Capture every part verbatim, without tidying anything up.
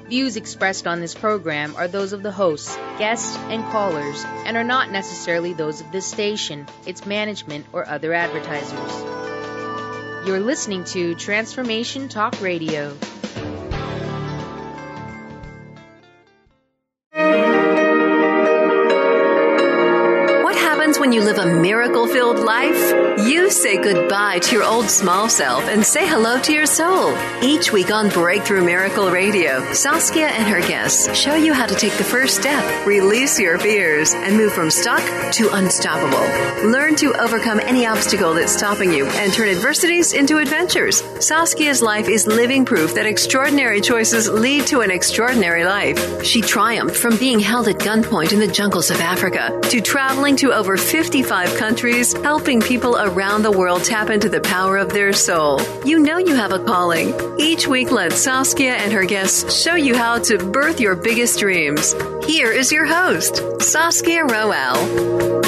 Views expressed on this program are those of the hosts, guests, and callers, and are not necessarily those of this station, its management, or other advertisers. You're listening to Transformation Talk Radio. When you live a miracle-filled life, you say goodbye to your old small self and say hello to your soul. Each week on Breakthrough Miracle Radio, Saskia and her guests show you how to take the first step, release your fears, and move from stuck to unstoppable. Learn to overcome any obstacle that's stopping you and turn adversities into adventures. Saskia's life is living proof that extraordinary choices lead to an extraordinary life. She triumphed from being held at gunpoint in the jungles of Africa to traveling to over fifty-five countries, helping people around the world tap into the power of their soul. You know you have a calling. Each week, let Saskia and her guests show you how to birth your biggest dreams. Here is your host, Saskia Roel.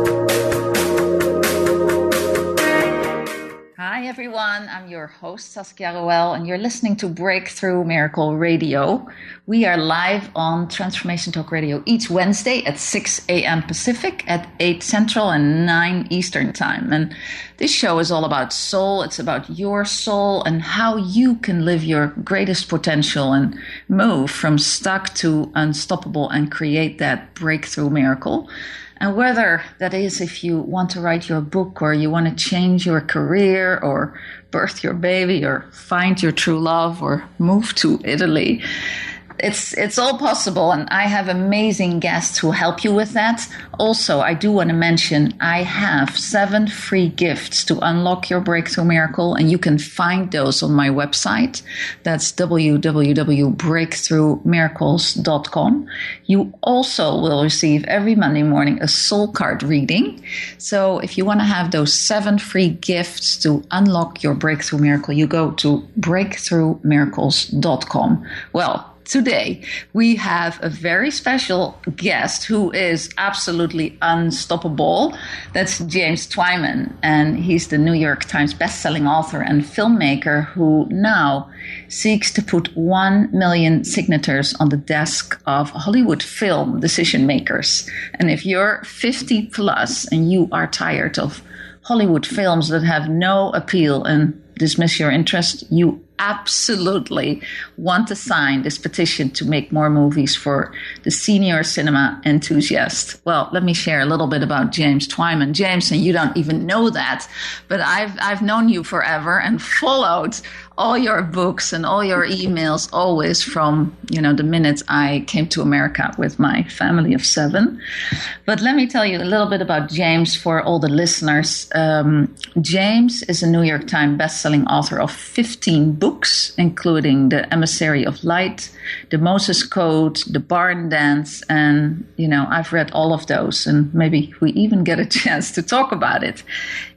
Hi everyone, I'm your host Saskia Roel and you're listening to Breakthrough Miracle Radio. We are live on Transformation Talk Radio each Wednesday at six a.m. Pacific, at eight Central and nine Eastern Time. And this show is all about soul. It's about your soul and how you can live your greatest potential and move from stuck to unstoppable and create that breakthrough miracle. And whether that is if you want to write your book or you want to change your career or birth your baby or find your true love or move to Italy, it's it's all possible. And I have amazing guests who help you with that. Also, I do want to mention I have seven free gifts to unlock your breakthrough miracle. And you can find those on my website. That's w w w dot breakthrough miracles dot com. You also will receive every Monday morning a soul card reading. So if you want to have those seven free gifts to unlock your breakthrough miracle, you go to breakthrough miracles dot com. Well, today, we have a very special guest who is absolutely unstoppable. That's James Twyman, and he's the New York Times bestselling author and filmmaker who now seeks to put one million signatures on the desk of Hollywood film decision makers. And if you're fifty plus and you are tired of Hollywood films that have no appeal and dismiss your interest, you absolutely want to sign this petition to make more movies for the senior cinema enthusiast. Well, let me share a little bit about James Twyman. James, and you don't even know that, but I've I've known you forever and followed all your books and all your emails always from, you know, the minute I came to America with my family of seven. But let me tell you a little bit about James for all the listeners. Um, James is a New York Times bestselling author of fifteen books, including The Emissary of Light, The Moses Code, The Barn Dance, and, you know, I've read all of those, and maybe we even get a chance to talk about it.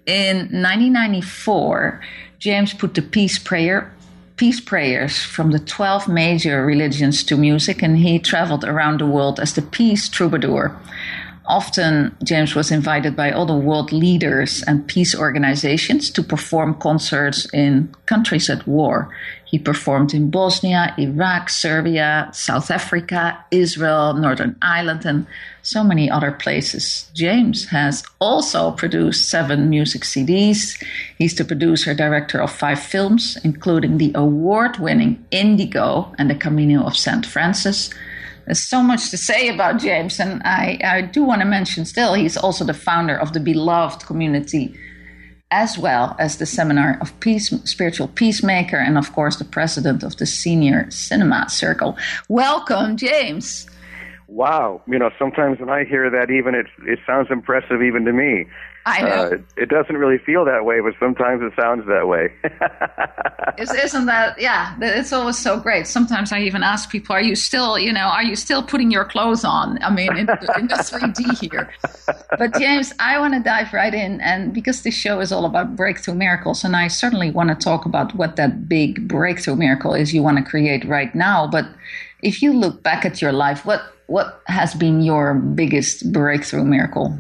In nineteen ninety-four, James put the peace prayer, peace prayers from the twelve major religions to music, and he traveled around the world as the peace troubadour. Often, James was invited by other world leaders and peace organizations to perform concerts in countries at war. He performed in Bosnia, Iraq, Serbia, South Africa, Israel, Northern Ireland, and so many other places. James has also produced seven music C Ds. He's the producer director of five films, including the award-winning Indigo and The Camino of Saint Francis. There's so much to say about James, and I, I do want to mention still, he's also the founder of the Beloved community, as well as the Seminar of Peace, Spiritual Peacemaker, and of course the president of the Senior Cinema Circle. Welcome, James. Wow. You know, sometimes when I hear that, even it, it sounds impressive even to me. I know. Uh, it doesn't really feel that way, but sometimes it sounds that way. Isn't that, yeah, it's always so great. Sometimes I even ask people, are you still, you know, are you still putting your clothes on? I mean, in, in the three D here. But James, I want to dive right in, and because this show is all about breakthrough miracles, and I certainly want to talk about what that big breakthrough miracle is you want to create right now. But if you look back at your life, what, what has been your biggest breakthrough miracle?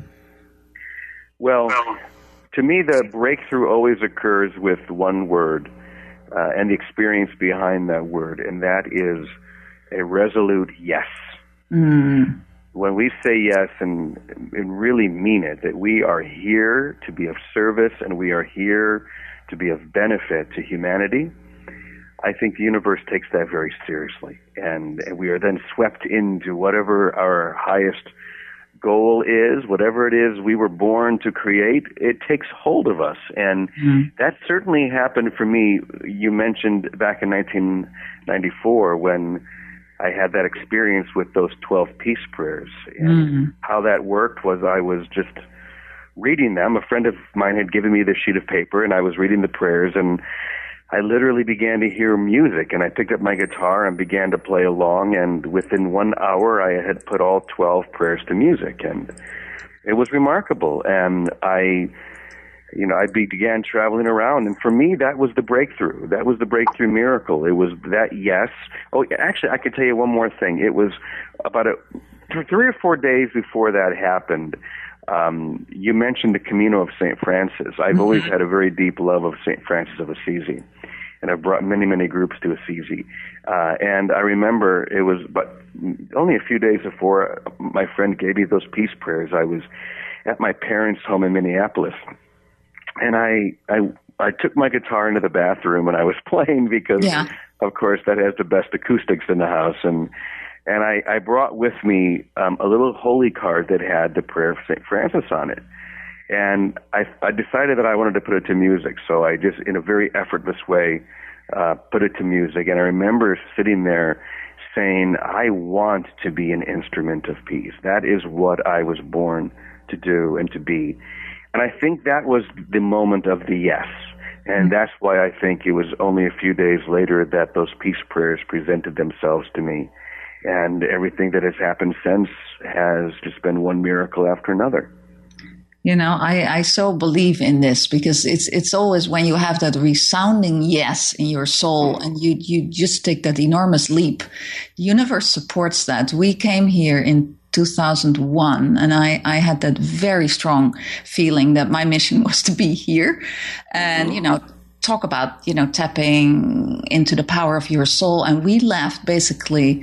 Well, to me, the breakthrough always occurs with one word uh, and the experience behind that word, and that is a resolute yes. Mm. When we say yes and, and really mean it, that we are here to be of service and we are here to be of benefit to humanity, I think the universe takes that very seriously. And, and we are then swept into whatever our highest goal is, whatever it is we were born to create, it takes hold of us. And mm. that certainly happened for me. You mentioned back in nineteen ninety-four when I had that experience with those twelve peace prayers. And mm. how that worked was I was just reading them. A friend of mine had given me this sheet of paper, and I was reading the prayers, and I literally began to hear music, and I picked up my guitar and began to play along, and within one hour I had put all twelve prayers to music, and it was remarkable. And I, you know, I began traveling around, and for me that was the breakthrough. That was the breakthrough miracle. It was that yes. Oh, actually, I could tell you one more thing. It was about a, three or four days before that happened. Um, you mentioned the Camino of Saint Francis. I've mm-hmm. always had a very deep love of Saint Francis of Assisi, and I've brought many, many groups to Assisi. Uh, and I remember it was but only a few days before my friend gave me those peace prayers. I was at my parents' home in Minneapolis, and I I, I took my guitar into the bathroom and I was playing because, yeah. of course, that has the best acoustics in the house. And And I, I brought with me um, a little holy card that had the prayer of Saint Francis on it. And I, I decided that I wanted to put it to music, so I just, in a very effortless way, uh, put it to music. And I remember sitting there saying, I want to be an instrument of peace. That is what I was born to do and to be. And I think that was the moment of the yes. And that's why I think it was only a few days later that those peace prayers presented themselves to me. And everything that has happened since has just been one miracle after another. You know, I, I so believe in this because it's it's always when you have that resounding yes in your soul and you, you just take that enormous leap. The universe supports that. We came here in two thousand one and I, I had that very strong feeling that my mission was to be here. And, you know, talk about, you know, tapping into the power of your soul. And we left basically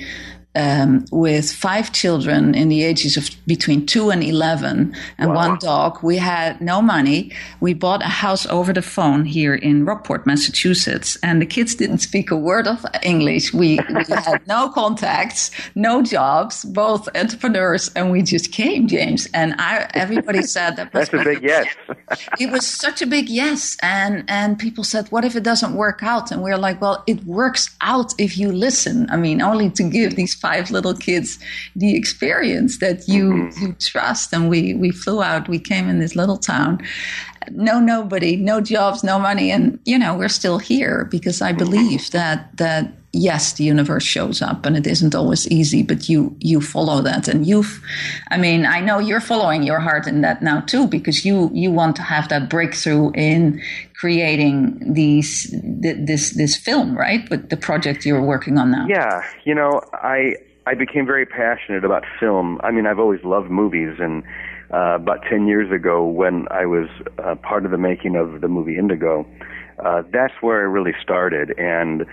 Um, with five children in the ages of between two and eleven and wow. one dog. We had no money. We bought a house over the phone here in Rockport, Massachusetts, and the kids didn't speak a word of English. We, we had no contacts, no jobs, both entrepreneurs, and we just came, James. And I, everybody said that was that's a big yes. It was such a big yes. And, and people said, what if it doesn't work out? And we're like, well, it works out if you listen. I mean, only to give these five little kids the experience that you, mm-hmm. you trust. And we, we flew out. We came in this little town. No, nobody, no jobs, no money. And, you know, we're still here because I believe that, that yes, the universe shows up and it isn't always easy, but you, you follow that. And you've, I mean, I know you're following your heart in that now too, because you, you want to have that breakthrough in creating these, this, this film, right? With the project you're working on now. Yeah. You know, I, I became very passionate about film. I mean, I've always loved movies, and uh, about ten years ago when I was uh, part of the making of the movie Indigo, uh, that's where I really started. And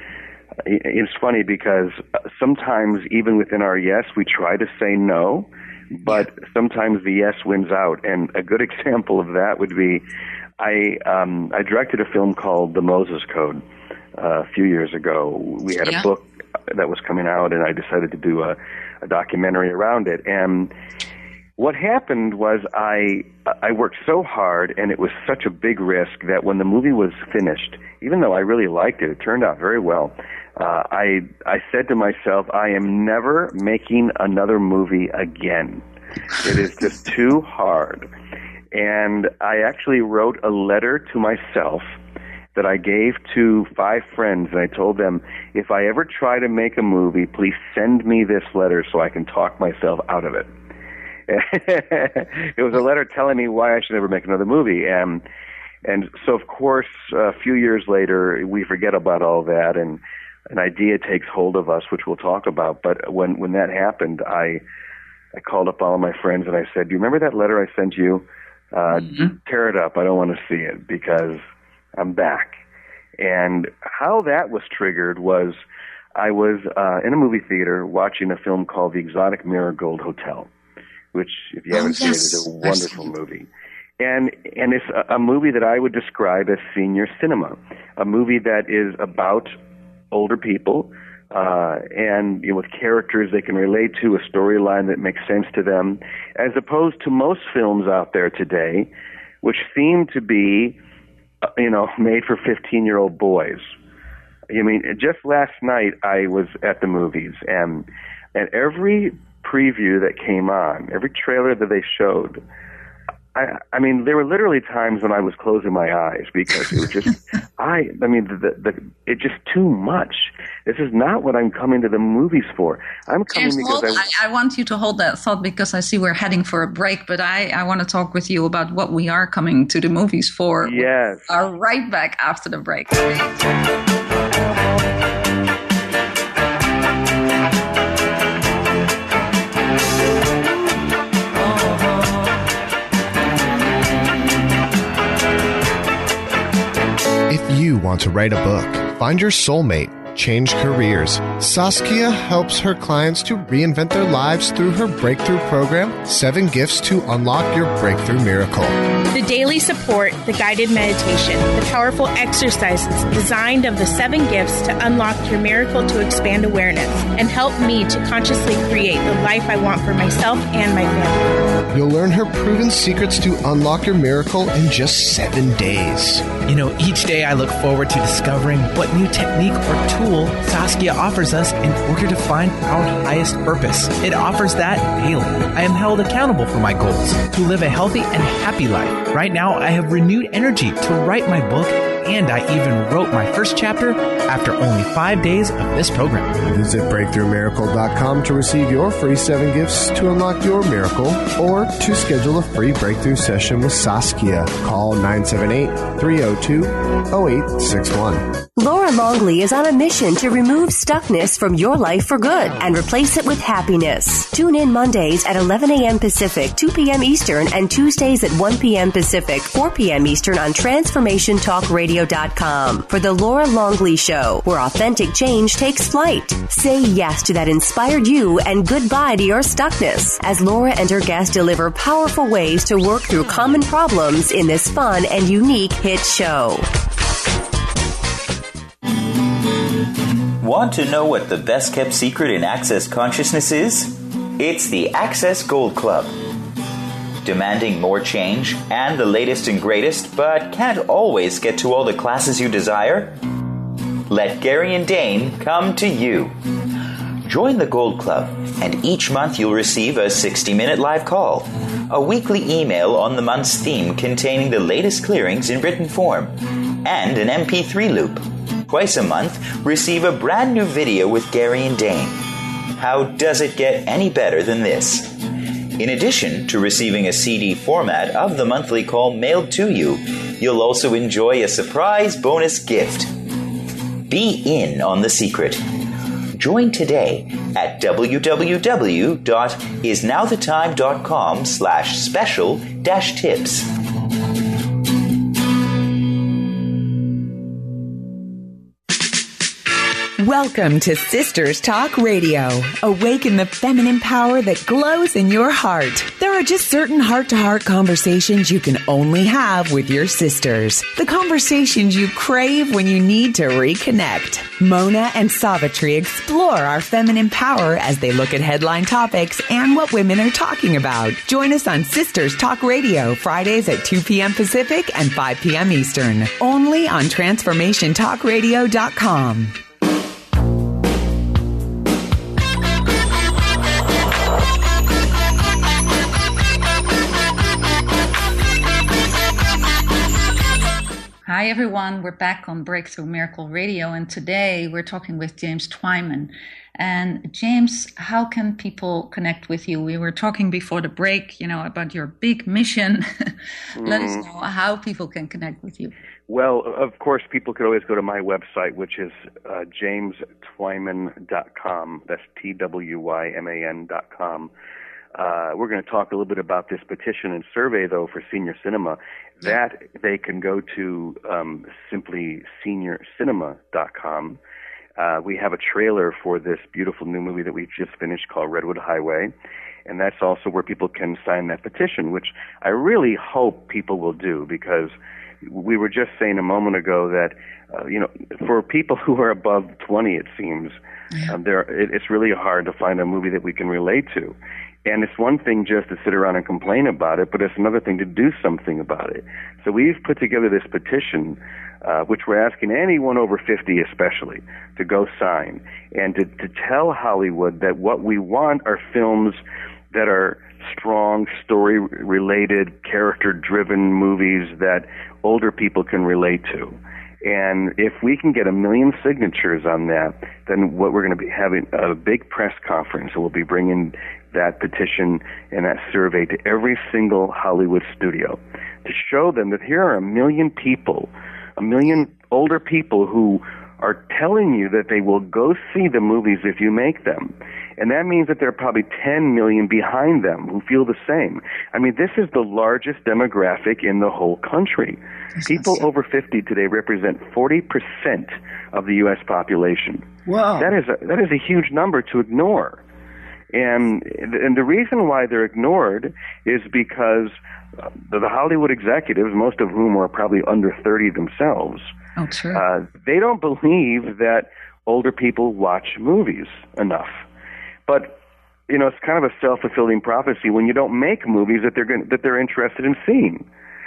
it's funny because sometimes even within our yes, we try to say no, but sometimes the yes wins out. And a good example of that would be I um, I directed a film called The Moses Code uh, a few years ago. We had yeah. a book that was coming out, and I decided to do a, a documentary around it. And what happened was I I worked so hard, and it was such a big risk that when the movie was finished, even though I really liked it, it turned out very well. Uh, I I said to myself, I am never making another movie again. It is just too hard. And I actually wrote a letter to myself that I gave to five friends, and I told them, if I ever try to make a movie, please send me this letter so I can talk myself out of it. It was a letter telling me why I should never make another movie. And, and so, of course, a few years later, we forget about all that, and an idea takes hold of us, which we'll talk about. But when, when that happened, I, I called up all of my friends, and I said, do you remember that letter I sent you? Uh, mm-hmm. Tear it up. I don't want to see it because I'm back. And how that was triggered was I was uh, in a movie theater watching a film called The Exotic Marigold Hotel, which, if you haven't oh, yes. seen it, is a wonderful movie. And and it's a, a movie that I would describe as senior cinema, a movie that is about older people uh, and you know, with characters they can relate to, a storyline that makes sense to them, as opposed to most films out there today, which seem to be, you know, made for fifteen-year-old boys. I mean, just last night I was at the movies, and and every preview that came on, every trailer that they showed, I, I mean, there were literally times when I was closing my eyes because it was just, I, I mean, the, the, it's just too much. This is not what I'm coming to the movies for. I'm coming James, because hold, I, I, I want you to hold that thought because I see we're heading for a break, but I, I want to talk with you about what we are coming to the movies for. Yes. We are right back after the break. If you want to write a book, find your soulmate, change careers, Saskia helps her clients to reinvent their lives through her breakthrough program, Seven Gifts to Unlock Your Breakthrough Miracle. The daily support, the guided meditation, the powerful exercises designed of the seven gifts to unlock your miracle to expand awareness and help me to consciously create the life I want for myself and my family. You'll learn her proven secrets to unlock your miracle in just seven days. You know, each day I look forward to discovering what new technique or tool Saskia offers us in order to find our highest purpose. It offers that daily. I am held accountable for my goals to live a healthy and happy life. Right now, I have renewed energy to write my book, and I even wrote my first chapter after only five days of this program. Visit breakthrough miracle dot com to receive your free seven gifts to unlock your miracle or to schedule a free breakthrough session with Saskia. Call nine seven eight, three zero two, zero eight six one. Laura Longley is on a mission to remove stuckness from your life for good and replace it with happiness. Tune in Mondays at eleven a.m. Pacific, two p.m. Eastern, and Tuesdays at one p.m. Pacific, four p.m. Eastern on transformation talk radio dot com for The Laura Longley Show, where authentic change takes flight. Say yes to that inspired you and goodbye to your stuckness as Laura and her guests deliver powerful ways to work through common problems in this fun and unique hit show. Want to know what the best kept secret in Access Consciousness is? It's the Access Gold Club. Demanding more change and the latest and greatest, but can't always get to all the classes you desire? Let Gary and Dane come to you. Join the Gold Club, and each month you'll receive a sixty-minute live call, a weekly email on the month's theme containing the latest clearings in written form, and an M P three loop. Twice a month, receive a brand new video with Gary and Dane. How does it get any better than this? In addition to receiving a C D format of the monthly call mailed to you, you'll also enjoy a surprise bonus gift. Be in on the secret. Join today at w w w dot is now the time dot com slash special dash tips. Welcome to Sisters Talk Radio. Awaken the feminine power that glows in your heart. There are just certain heart-to-heart conversations you can only have with your sisters. The conversations you crave when you need to reconnect. Mona and Savitri explore our feminine power as they look at headline topics and what women are talking about. Join us on Sisters Talk Radio, Fridays at two p.m. Pacific and five p.m. Eastern. Only on transformation talk radio dot com. Hi everyone, we're back on Breakthrough Miracle Radio, and today we're talking with James Twyman. And James, how can people connect with you? We were talking before the break, you know, about your big mission. Let us know how people can connect with you. Well, of course, people could always go to my website, which is uh, james twyman dot com. That's T W Y M A N dot com. Uh, we're going to talk a little bit about this petition and survey, though, for Senior Cinema. That they can go to um, simply senior cinema dot com. Uh, we have a trailer for this beautiful new movie that we've just finished called Redwood Highway, and that's also where people can sign that petition, which I really hope people will do, because we were just saying a moment ago that, uh, you know, for people who are above twenty, it seems, yeah. um, there it, it's really hard to find a movie that we can relate to. And it's one thing just to sit around and complain about it, but it's another thing to do something about it. So we've put together this petition, uh, which we're asking anyone over fifty especially to go sign, and to, to tell Hollywood that what we want are films that are strong, story-related, character-driven movies that older people can relate to. And if we can get a million signatures on that, then what we're going to be having a big press conference, and we'll be bringing that petition and that survey to every single Hollywood studio to show them that here are a million people, a million older people who are telling you that they will go see the movies if you make them. And that means that there are probably ten million behind them who feel the same. I mean, this is the largest demographic in the whole country. That's People awesome. Over fifty today represent forty percent of the U S population. Wow. That is a, that is a huge number to ignore. And and the reason why they're ignored is because the, the Hollywood executives, most of whom are probably under thirty themselves, oh, true. Uh, they don't believe that older people watch movies enough. But, you know, it's kind of a self-fulfilling prophecy when you don't make movies that they're going, that they're interested in seeing.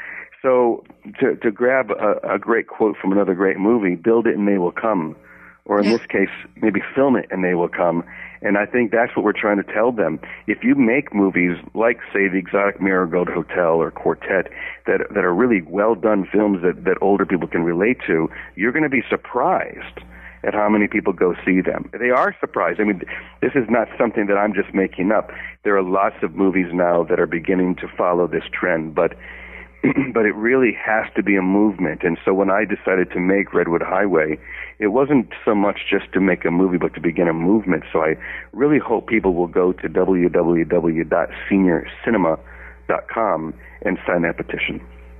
So to to grab a, a great quote from another great movie, build it and they will come. Or in yeah. this case, maybe film it and they will come. And I think that's what we're trying to tell them. If you make movies like, say, The Exotic Marigold Hotel or Quartet, that that are really well-done films that, that older people can relate to, you're going to be surprised at how many people go see them. They are surprised. I mean, this is not something that I'm just making up. There are lots of movies now that are beginning to follow this trend, but but it really has to be a movement. And so when I decided to make Redwood Highway, it wasn't so much just to make a movie, but to begin a movement. So I really hope people will go to w w w dot senior cinema dot com and sign that petition.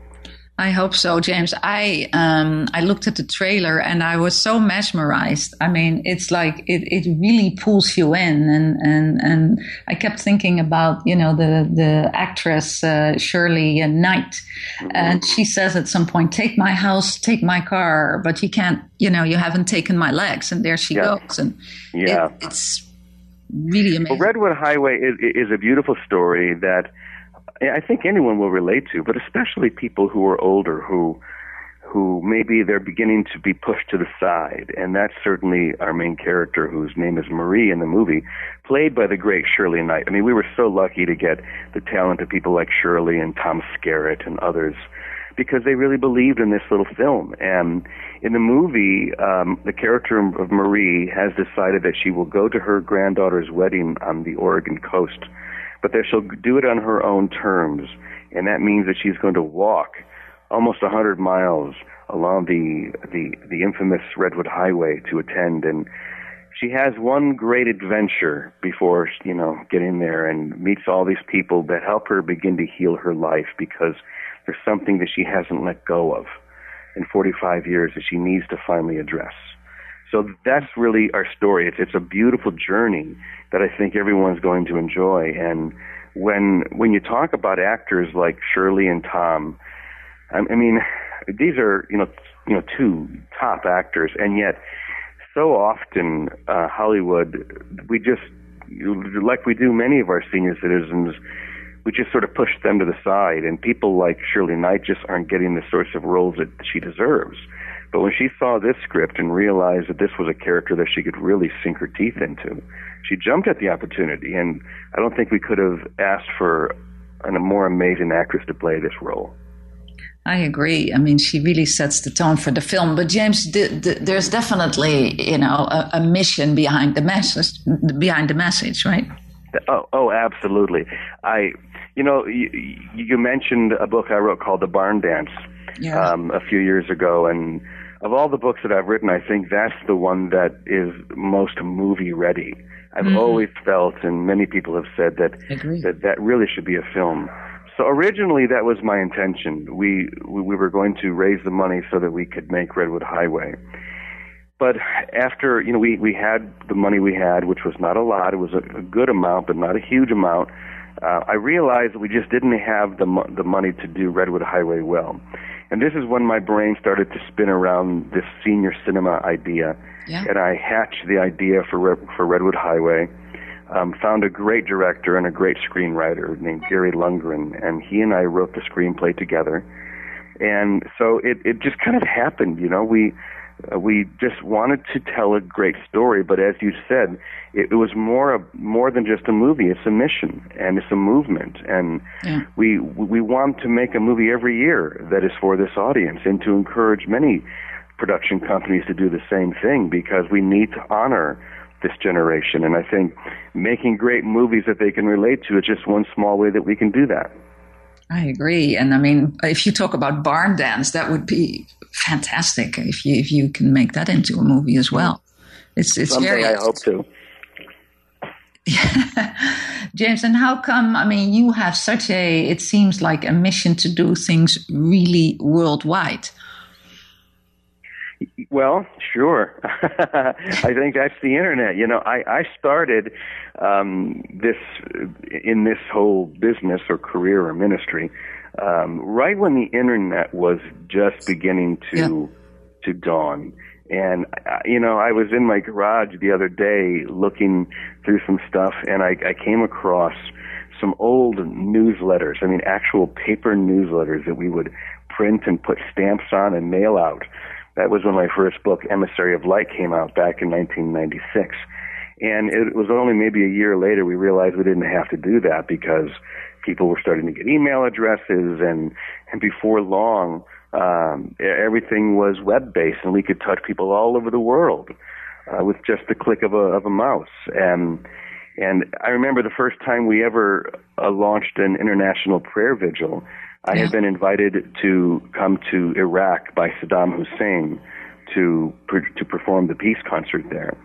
I hope so, James. I um, I looked at the trailer and I was so mesmerized. I mean, it's like it, it really pulls you in, and, and, and I kept thinking about, you know, the the actress uh, Shirley Knight, mm-hmm. and she says at some point, "Take my house, take my car, but you can't, you know, you haven't taken my legs," and there she yeah. goes, and yeah, it, it's really amazing. Well, Redwood Highway is, is a beautiful story that I think anyone will relate to, but especially people who are older, who who maybe they're beginning to be pushed to the side. And that's certainly our main character, whose name is Marie in the movie, played by the great Shirley Knight. I mean, we were so lucky to get the talent of people like Shirley and Tom Skerritt and others, because they really believed in this little film. And in the movie, um, the character of Marie has decided that she will go to her granddaughter's wedding on the Oregon coast, but that she'll do it on her own terms. And that means that she's going to walk almost one hundred miles along the, the, the infamous Redwood Highway to attend. And she has one great adventure before, you know, getting there, and meets all these people that help her begin to heal her life, because there's something that she hasn't let go of in forty-five years that she needs to finally address. So that's really our story. It's it's a beautiful journey that I think everyone's going to enjoy. And when when you talk about actors like Shirley and Tom, I, I mean, these are you know you know two top actors, and yet so often uh, Hollywood, we just, like we do many of our senior citizens, we just sort of push them to the side, and people like Shirley Knight just aren't getting the sorts of roles that she deserves. But when she saw this script and realized that this was a character that she could really sink her teeth into, she jumped at the opportunity, and I don't think we could have asked for an, a more amazing actress to play this role. I agree. I mean, she really sets the tone for the film. But James, the, the, there's definitely, you know, a, a mission behind the message. Behind the message, right? Oh, oh, absolutely. I, you know, you, you mentioned a book I wrote called The Barn Dance yeah. um, a few years ago, and of all the books that I've written, I think that's the one that is most movie ready. I've mm-hmm. always felt, and many people have said that, that that really should be a film. So originally, that was my intention. We, we we were going to raise the money so that we could make Redwood Highway. But after, you know, we, we had the money we had, which was not a lot. It was a, a good amount, but not a huge amount. Uh, I realized that we just didn't have the mo- the money to do Redwood Highway well. And this is when my brain started to spin around this senior cinema idea. Yeah. And I hatched the idea for Re- for Redwood Highway. Um, found a great director and a great screenwriter named Gary Lundgren, and he and I wrote the screenplay together. And so it, it just kind of happened, you know. We uh, we just wanted to tell a great story, but as you said, it, it was more a, more than just a movie. It's a mission, and it's a movement, and yeah. we we want to make a movie every year that is for this audience, and to encourage many production companies to do the same thing, because we need to honor this generation. And I think making great movies that they can relate to is just one small way that we can do that. I agree. And I mean, if you talk about Barn Dance, that would be fantastic if you if you can make that into a movie as well. It's it's Someday very I hope to. James, and how come, I mean, you have such a, it seems like a mission to do things really worldwide. Well, sure. I think that's the internet. You know, I, I started um, this in this whole business or career or ministry um, right when the internet was just beginning to yeah. to dawn. And, you know, I was in my garage the other day looking through some stuff, and I, I came across some old newsletters. I mean, actual paper newsletters that we would print and put stamps on and mail out. That was when my first book, Emissary of Light, came out back in nineteen ninety-six. And it was only maybe a year later we realized we didn't have to do that, because people were starting to get email addresses, and, and before long, um, everything was web-based, and we could touch people all over the world uh, with just the click of a, of a mouse. And, and I remember the first time we ever uh, launched an international prayer vigil, I had been invited to come to Iraq by Saddam Hussein to to perform the peace concert there.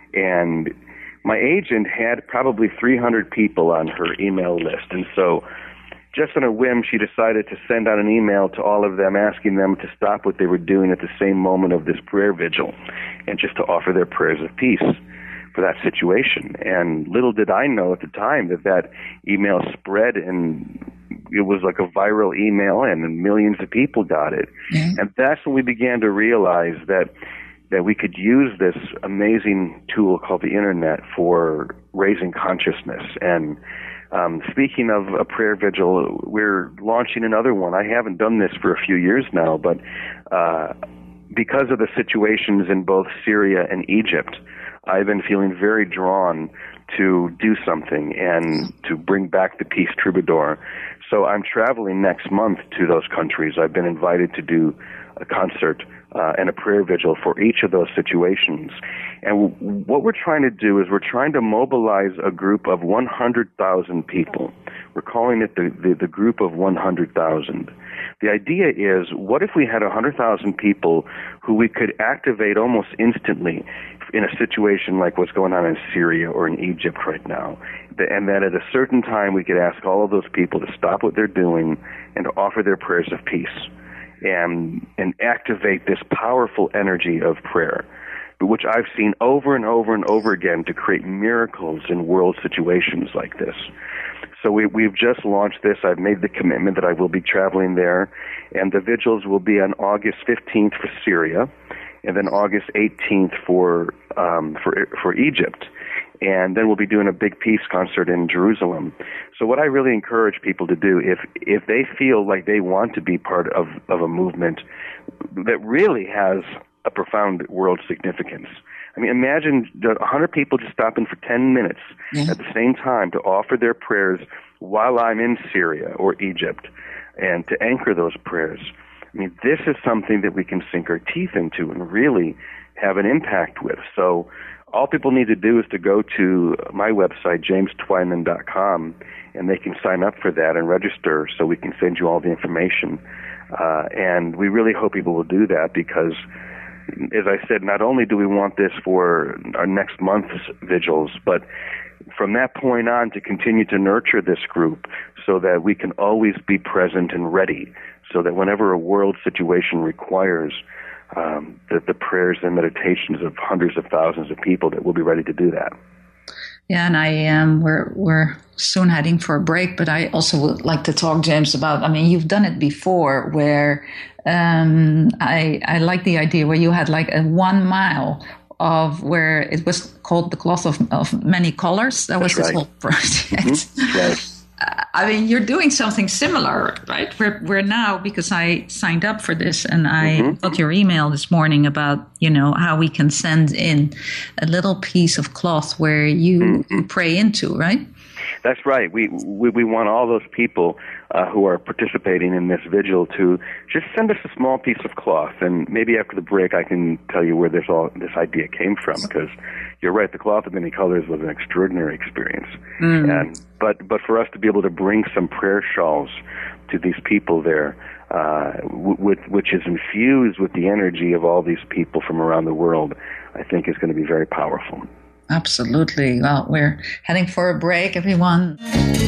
And my agent had probably three hundred people on her email list. And so just on a whim, she decided to send out an email to all of them asking them to stop what they were doing at the same moment of this prayer vigil and just to offer their prayers of peace for that situation. And little did I know at the time that that email spread, and it was like a viral email, and millions of people got it. Mm-hmm. And that's when we began to realize that that we could use this amazing tool called the internet for raising consciousness. And um, speaking of a prayer vigil, we're launching another one. I haven't done this for a few years now, but uh, because of the situations in both Syria and Egypt, I've been feeling very drawn to do something and to bring back the peace troubadour. So I'm traveling next month to those countries. I've been invited to do a concert uh, and a prayer vigil for each of those situations. And w- what we're trying to do is we're trying to mobilize a group of one hundred thousand people. We're calling it the, the, the group of one hundred thousand. The idea is, what if we had one hundred thousand people who we could activate almost instantly in a situation like what's going on in Syria or in Egypt right now, and that at a certain time we could ask all of those people to stop what they're doing and to offer their prayers of peace and and activate this powerful energy of prayer, which I've seen over and over and over again to create miracles in world situations like this. So we, we've just launched this. I've made the commitment that I will be traveling there, and the vigils will be on August fifteenth for Syria, and then August eighteenth for um, for for Egypt, and then we'll be doing a big peace concert in Jerusalem. So what I really encourage people to do, if if they feel like they want to be part of, of a movement that really has a profound world significance. I mean, imagine one hundred people just stopping for ten minutes yeah. at the same time to offer their prayers while I'm in Syria or Egypt, and to anchor those prayers. I mean, this is something that we can sink our teeth into and really have an impact with. So all people need to do is to go to my website, james twyman dot com, and they can sign up for that and register so we can send you all the information. Uh, and we really hope people will do that, because, as I said, not only do we want this for our next month's vigils, but from that point on to continue to nurture this group so that we can always be present and ready, so that whenever a world situation requires um, the, the prayers and meditations of hundreds of thousands of people that will be ready to do that. Yeah, and I um, we're we're soon heading for a break, but I also would like to talk, James, about. I mean, you've done it before, where um, I I like the idea where you had like a one mile of where it was called the cloth of, of many colors. That was That's this right. whole project. Mm-hmm. Right. I mean, you're doing something similar, right? We're, we're now, because I signed up for this and I mm-hmm. got your email this morning about, you know, how we can send in a little piece of cloth where you mm-hmm. pray into, right? That's right. We, we, we want all those people uh, who are participating in this vigil to just send us a small piece of cloth. And maybe after the break I can tell you where this all this idea came from, because you're right, the cloth of many colors was an extraordinary experience. Mm. And but but for us to be able to bring some prayer shawls to these people there, uh, with, which is infused with the energy of all these people from around the world, I think is going to be very powerful. Absolutely. Well, we're heading for a break, everyone.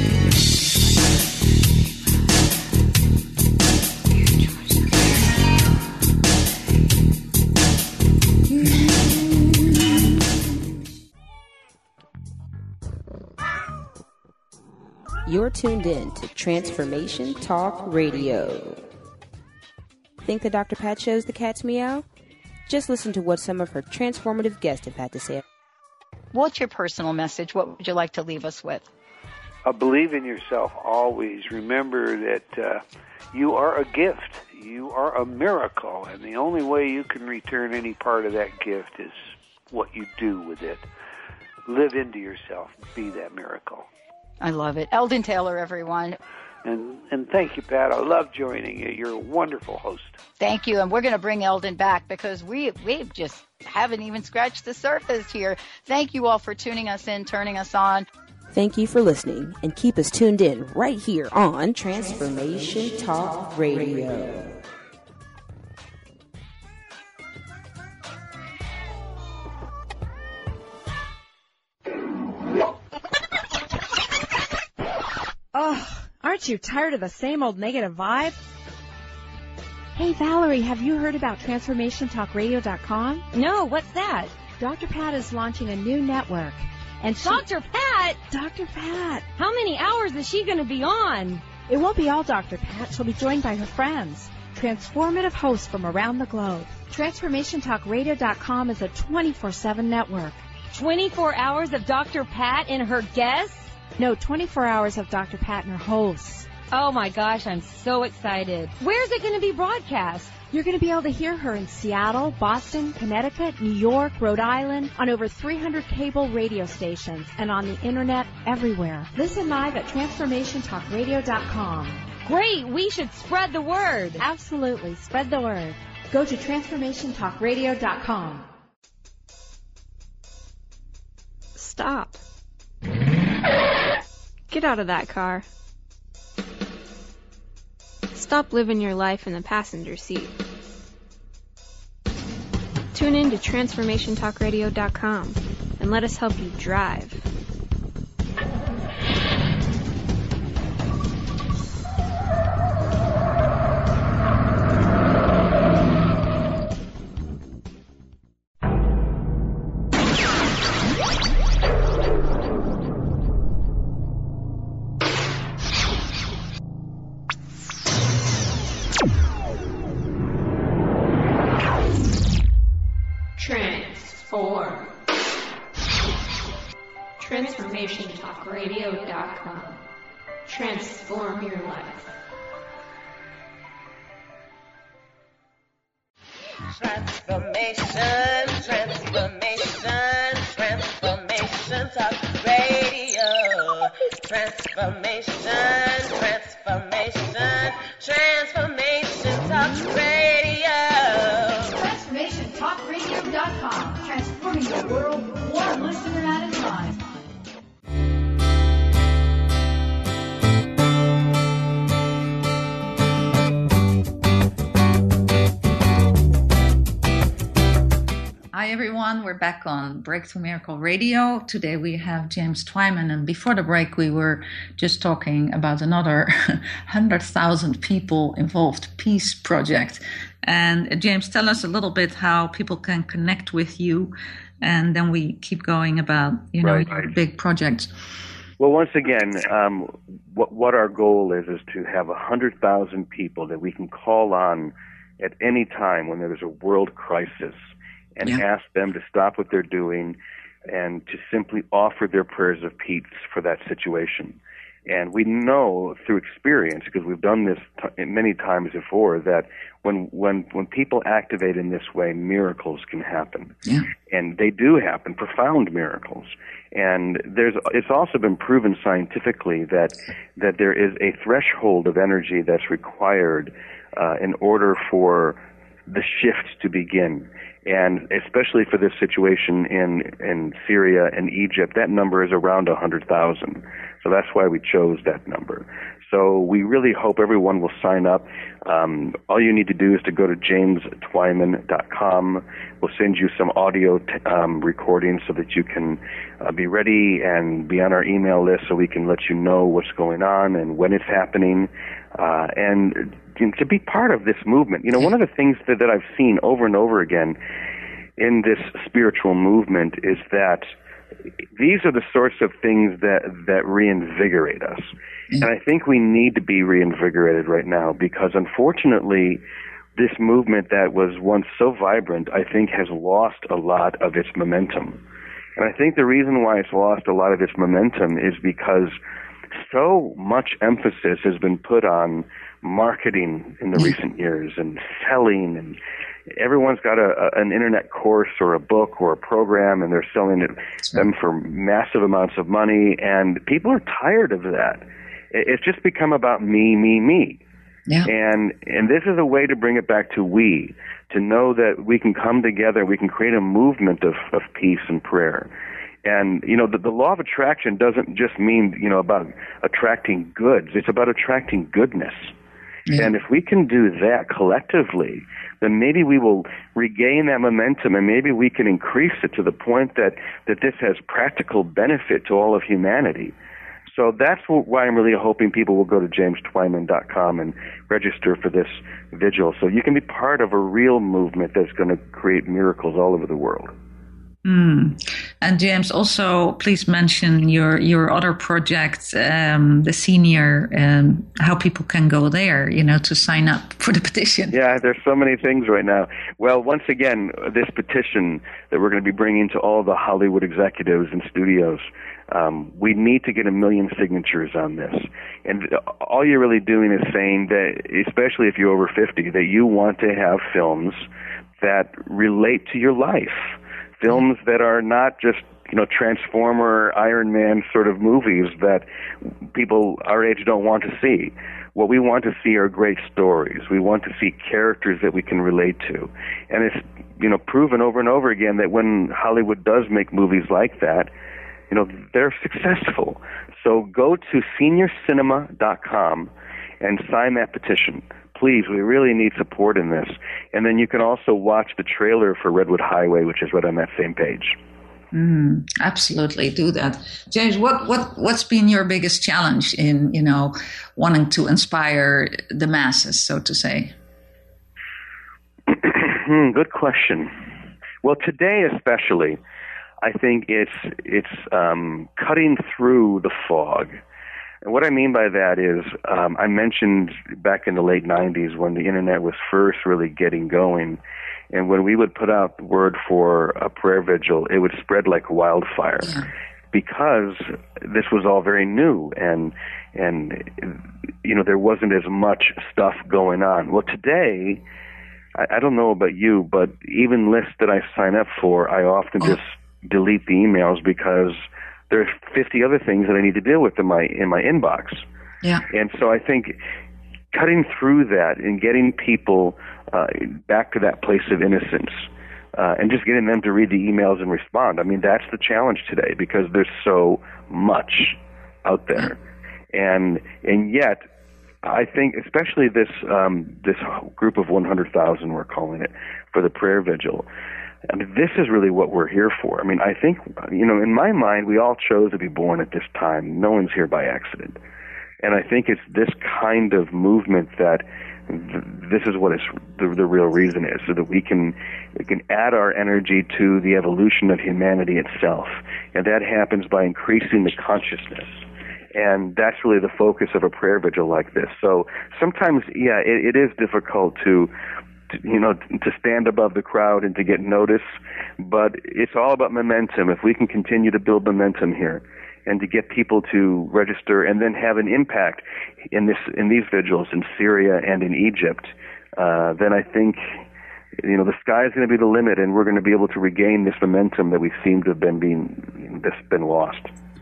You're tuned in to Transformation Talk Radio. Think the Doctor Pat shows the cat's meow? Just listen to what some of her transformative guests have had to say. What's your personal message? What would you like to leave us with? Uh, believe in yourself always. Remember that uh, you are a gift. You are a miracle. And the only way you can return any part of that gift is what you do with it. Live into yourself. Be that miracle. I love it. Eldon Taylor, everyone. And and thank you, Pat. I love joining you. You're a wonderful host. Thank you. And we're going to bring Eldon back because we we just haven't even scratched the surface here. Thank you all for tuning us in, turning us on. Thank you for listening, and keep us tuned in right here on Transformation Talk Radio. Oh, aren't you tired of the same old negative vibe? Hey, Valerie, have you heard about Transformation Talk Radio dot com? No, what's that? Doctor Pat is launching a new network. And she... Doctor Pat? Doctor Pat. How many hours is she going to be on? It won't be all Doctor Pat. She'll be joined by her friends, transformative hosts from around the globe. Transformation Talk Radio dot com is a twenty-four seven network. twenty-four hours of Doctor Pat and her guests? No, twenty-four hours of Doctor Pat and her hosts. Oh my gosh, I'm so excited. Where's it going to be broadcast? You're going to be able to hear her in Seattle, Boston, Connecticut, New York, Rhode Island, on over three hundred cable radio stations, and on the internet everywhere. Listen live at Transformation Talk Radio dot com. Great, we should spread the word. Absolutely, spread the word. Go to Transformation Talk Radio dot com. Stop. Get out of that car. Stop living your life in the passenger seat. Tune in to Transformation Talk Radio dot com and let us help you drive. Transform. Transformation Talk Radio dot com. Transform your life. Transformation, transformation, transformation talk radio. Transformation, transformation, transformation talk radio. Transformation Talk Radio dot com. Transforming the world one listener at a time. Hi, everyone. everyone. We're back on Breakthrough Miracle Radio. Today we have James Twyman, and before the break we were just talking about another one hundred thousand people involved peace project. And uh, James, tell us a little bit how people can connect with you, and then we keep going about, you know, right, your right. big projects. Well, once again, um, what, what our goal is is to have one hundred thousand people that we can call on at any time when there's a world crisis and Yeah. ask them to stop what they're doing and to simply offer their prayers of peace for that situation. And we know through experience, because we've done this t- many times before, that when when when people activate in this way, miracles can happen. Yeah. And they do happen, profound miracles. And there's it's also been proven scientifically that that there is a threshold of energy that's required uh, in order for the shift to begin. And especially for this situation in in Syria and Egypt, that number is around one hundred thousand. So that's why we chose that number. So we really hope everyone will sign up. Um, all you need to do is to go to james twyman dot com. We'll send you some audio t- um, recordings so that you can uh, be ready and be on our email list so we can let you know what's going on and when it's happening. Uh, and to be part of this movement. You know, one of the things that, that I've seen over and over again in this spiritual movement is that these are the sorts of things that, that reinvigorate us. And I think we need to be reinvigorated right now because, unfortunately, this movement that was once so vibrant, I think, has lost a lot of its momentum. And I think the reason why it's lost a lot of its momentum is because so much emphasis has been put on marketing in the recent years and selling, and everyone's got a, a, an internet course or a book or a program, and they're selling it them for massive amounts of money, and people are tired of that. It's just become about me, me, me. Yeah. And and this is a way to bring it back to we, to know that we can come together, we can create a movement of, of peace and prayer. And, you know, the, the law of attraction doesn't just mean, you know, about attracting goods. It's about attracting goodness. Yeah. And if we can do that collectively, then maybe we will regain that momentum, and maybe we can increase it to the point that, that this has practical benefit to all of humanity. So that's why I'm really hoping people will go to james twyman dot com and register for this vigil so you can be part of a real movement that's going to create miracles all over the world. Mm. And James, also please mention your your other project, um, the senior, um, how people can go there, you know, to sign up for the petition. Yeah, there's so many things right now. Well, once again, this petition that we're going to be bringing to all the Hollywood executives and studios, um, we need to get a million signatures on this. And all you're really doing is saying that, especially if you're over fifty, that you want to have films that relate to your life. Films that are not just, you know, Transformer, Iron Man sort of movies that people our age don't want to see. What we want to see are great stories. We want to see characters that we can relate to. And it's, you know, proven over and over again that when Hollywood does make movies like that, you know, they're successful. So go to senior cinema dot com and sign that petition. Please, we really need support in this. And then you can also watch the trailer for Redwood Highway, which is right on that same page. Mm, absolutely, do that. James, what, what, what's been your biggest challenge in, you know, wanting to inspire the masses, so to say? Good question. Well, today especially, I think it's, it's um, cutting through the fog. And what I mean by that is, um, I mentioned back in the late nineties when the internet was first really getting going, and when we would put out the word for a prayer vigil, it would spread like wildfire, yeah. because this was all very new, and and you know there wasn't as much stuff going on. Well, today, I, I don't know about you, but even lists that I sign up for, I often just delete the emails because there's fifty other things that I need to deal with in my in my inbox. Yeah. And so I think cutting through that and getting people uh, back to that place of innocence uh, and just getting them to read the emails and respond. I mean, that's the challenge today because there's so much out there. And and yet, I think especially this um, this group of one hundred thousand, we're calling it, for the prayer vigil, I mean, this is really what we're here for. I mean, I think, you know, in my mind, we all chose to be born at this time. No one's here by accident. And I think it's this kind of movement that th- this is what it's, the, the real reason is, so that we can we can add our energy to the evolution of humanity itself. And that happens by increasing the consciousness. And that's really the focus of a prayer vigil like this. So sometimes, yeah, it, it is difficult to, to, you know, to stand above the crowd and to get notice, but it's all about momentum. If we can continue to build momentum here and to get people to register and then have an impact in this in these vigils in Syria and in Egypt, uh, then I think, you know, the sky is going to be the limit, and we're going to be able to regain this momentum that we seem to have been being that's been lost.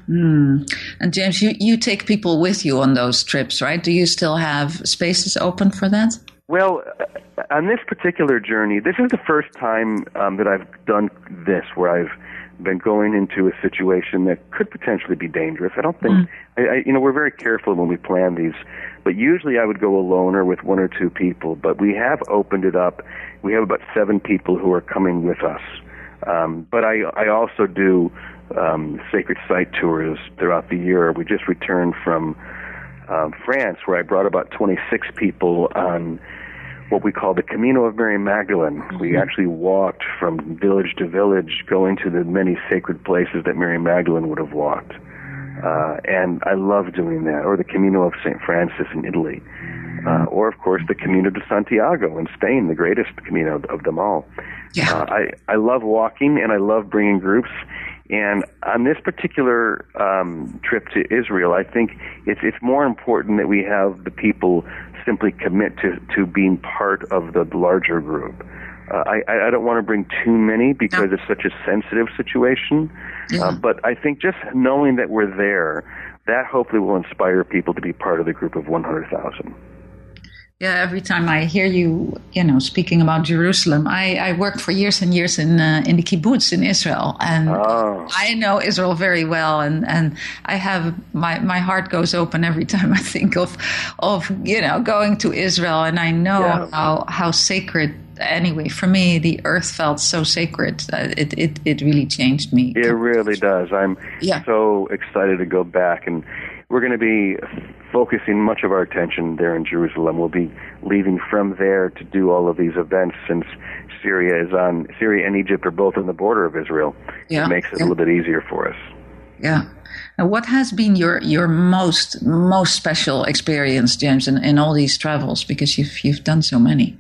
Mm. And James, you, you take people with you on those trips, right? Do you still have spaces open for that? Well, on this particular journey, this is the first time um, that I've done this, where I've been going into a situation that could potentially be dangerous. I don't think, mm. I, I, you know, we're very careful when we plan these, but usually I would go alone or with one or two people, but we have opened it up. We have about seven people who are coming with us. Um, but I, I also do um, sacred site tours throughout the year. We just returned from um, France, where I brought about twenty-six people on what we call the Camino of Mary Magdalene. Mm-hmm. We actually walked from village to village, going to the many sacred places that Mary Magdalene would have walked. Uh, and I love doing that. Or the Camino of Saint Francis in Italy. Uh, or, of course, the Camino de Santiago in Spain, the greatest Camino of them all. Yeah. Uh, I, I love walking, and I love bringing groups. And on this particular um, trip to Israel, I think it's it's more important that we have the people simply commit to, to being part of the larger group. Uh, I, I don't want to bring too many because it's such a sensitive situation. Yeah. Uh, but I think just knowing that we're there, that hopefully will inspire people to be part of the group of one hundred thousand. Yeah, every time I hear you, you know, speaking about Jerusalem, I, I worked for years and years in uh, in the kibbutz in Israel, and oh. I know Israel very well, and, and I have my, my heart goes open every time I think of of you know going to Israel, and I know yeah. how how sacred. Anyway, for me, the earth felt so sacred. Uh, it, it it really changed me. It really does. I'm yeah. so excited to go back, and we're going to be focusing much of our attention there in Jerusalem. We'll be leaving from there to do all of these events, since Syria is on Syria and Egypt are both on the border of Israel. Yeah. It makes it yeah. a little bit easier for us. Yeah. Now, what has been your, your most most special experience, James, in, in all these travels? Because you've you've done so many.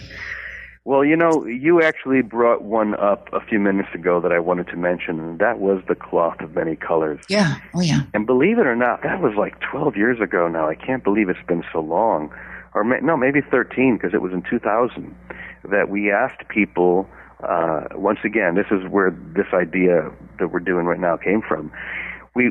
Well, you know, you actually brought one up a few minutes ago that I wanted to mention, and that was the cloth of many colors. Yeah, oh yeah. And believe it or not, that was like twelve years ago now. I can't believe it's been so long. Or may, no, maybe thirteen, because it was in two thousand, that we asked people, uh, once again, this is where this idea that we're doing right now came from. We...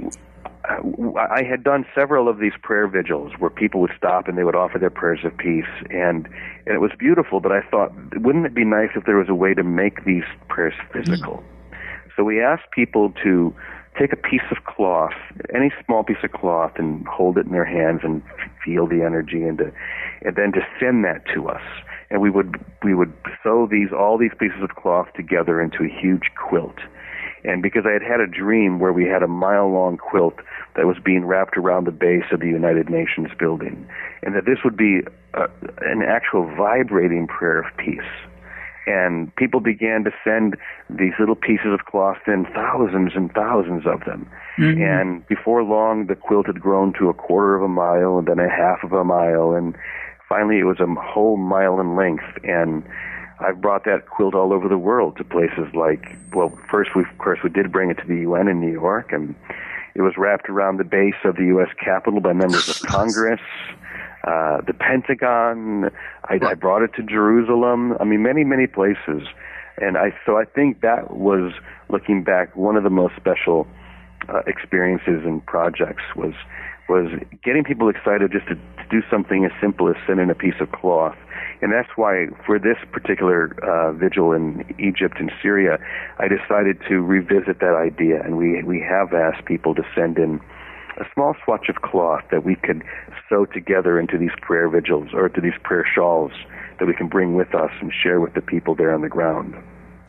I had done several of these prayer vigils where people would stop and they would offer their prayers of peace, and, and it was beautiful, but I thought, wouldn't it be nice if there was a way to make these prayers physical? Mm-hmm. So we asked people to take a piece of cloth, any small piece of cloth, and hold it in their hands and feel the energy, and, to, and then to send that to us. And we would we would sew these all these pieces of cloth together into a huge quilt. And because I had had a dream where we had a mile-long quilt that was being wrapped around the base of the United Nations building, and that this would be a, an actual vibrating prayer of peace. And people began to send these little pieces of cloth in, thousands and thousands of them. Mm-hmm. And before long, the quilt had grown to a quarter of a mile, and then a half of a mile, and finally it was a whole mile in length. And I've brought that quilt all over the world to places like, well, first, we, of course, we did bring it to the U N in New York, and it was wrapped around the base of the U S Capitol by members of Congress, uh, the Pentagon. I, I brought it to Jerusalem. I mean, many, many places. And I so I think that was, looking back, one of the most special uh, experiences and projects was was getting people excited just to, to do something as simple as send in a piece of cloth. And that's why for this particular uh, vigil in Egypt and Syria, I decided to revisit that idea. And we, we have asked people to send in a small swatch of cloth that we could sew together into these prayer vigils, or to these prayer shawls that we can bring with us and share with the people there on the ground.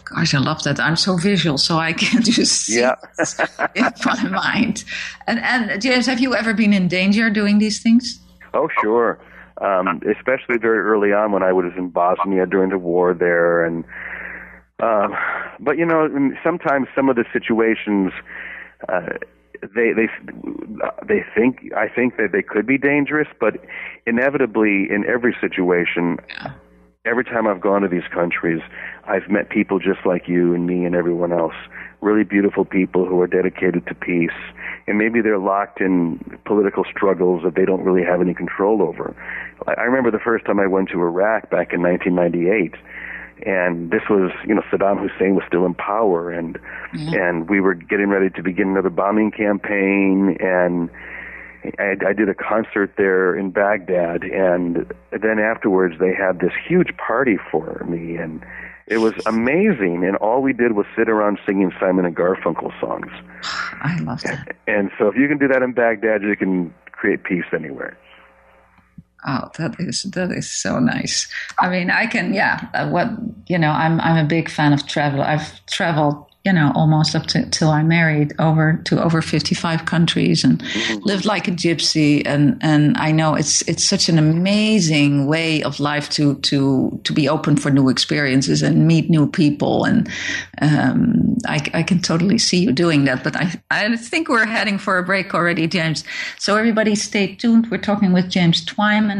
Gosh, I love that. I'm so visual, so I can just see yeah. it in my mind. And, and James, have you ever been in danger doing these things? Oh, sure. Um, especially very early on when I was in Bosnia during the war there. And uh, but, you know, sometimes some of the situations, uh, they they they think, I think that they could be dangerous, but inevitably in every situation, yeah. every time I've gone to these countries, I've met people just like you and me and everyone else, really beautiful people who are dedicated to peace. And maybe they're locked in political struggles that they don't really have any control over. I remember the first time I went to Iraq back in nineteen ninety-eight, and this was, you know, Saddam Hussein was still in power, and mm-hmm. and we were getting ready to begin another bombing campaign, and I, I did a concert there in Baghdad, and then afterwards they had this huge party for me, and it was amazing, and all we did was sit around singing Simon and Garfunkel songs. I love that. And, and so if you can do that in Baghdad, you can create peace anywhere. Oh, that is that is so nice. I mean, I can, yeah. Uh, what you know, I'm I'm a big fan of travel. I've traveled, you know, almost up to till I married over to over fifty-five countries and mm-hmm. lived like a gypsy. And, and I know it's it's such an amazing way of life to to to be open for new experiences and meet new people. And um, I, I can totally see you doing that. But I I think we're heading for a break already, James. So everybody, stay tuned. We're talking with James Twyman.